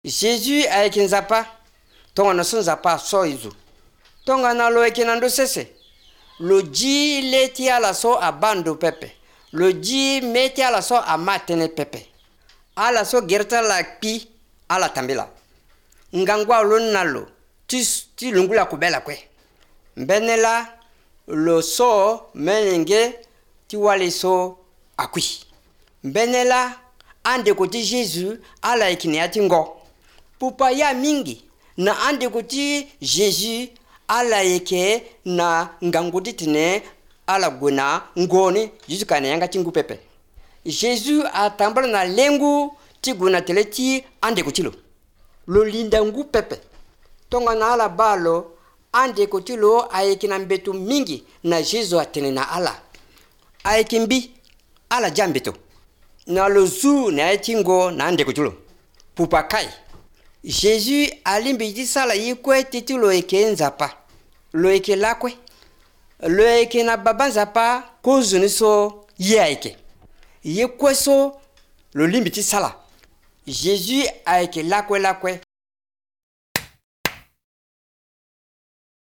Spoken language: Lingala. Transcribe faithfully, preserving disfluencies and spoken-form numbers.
Jésus avec nzapa tonga na so nzapa so izu tonga na lo ekina ndo sese lo ji leti ala so abando pepe lo ji meti ala so amatene pepe ala so gerta la pi ala tambila ngangwa lo nalo ti ti lungula kubela kwe mbenela lo so menenge ti wale so akui mbenela ande ko ti Jésus ala ekini ati ngo pupa ya mingi na ande ko ti Jésus ala yeke na ngangudi tine ala guna ngoni jusqu'à na yanga tingu pepe Jésus atambala na lengu ti guna teleti ande ko tilo lo linda ngu pepe tonga na ala balo ande ko tilo ayeke na mbeto mingi na Jésus atene na ala ayeke mbi ala jambeto na lo zu na etingo na ande ko tilo pupa kai Jésus alimbi di sala yikwe titi lo eke nzapa lo eke lakwe lo eke na baba nzapa kozuni so ye eke yekwe so lo limbi ti sala Jésus a eke lakwe lakwe